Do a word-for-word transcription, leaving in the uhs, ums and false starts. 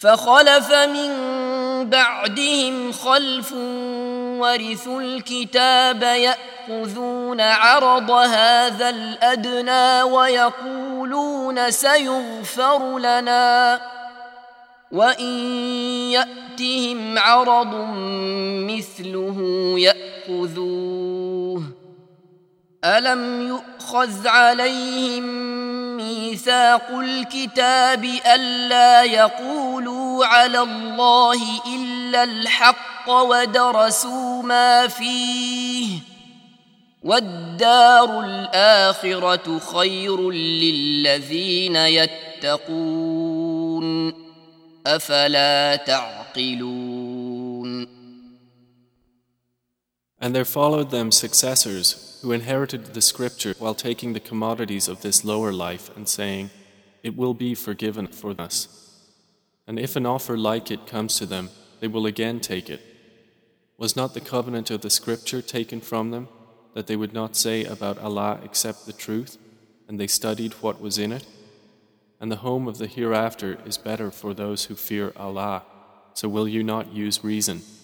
فخلف من بعدهم خلف ورثوا الكتاب يأخذون عرض هذا الأدنى ويقولون سيغفر لنا وإن يأتهم عرض مثله يأخذوه ألم يؤخذ عليهم ميثاق الكتاب ألا يقولوا على الله إلا الحق ودرسوا ما فيه والدار الآخرة خير للذين يتقون أفلا تعقلون. And there followed them successors who inherited the scripture while taking the commodities of this lower life and saying, "It will be forgiven for us." And if an offer like it comes to them, they will again take it. Was not the covenant of the scripture taken from them, that they would not say about Allah except the truth, and they studied what was in it? And the home of the hereafter is better for those who fear Allah, so will you not use reason?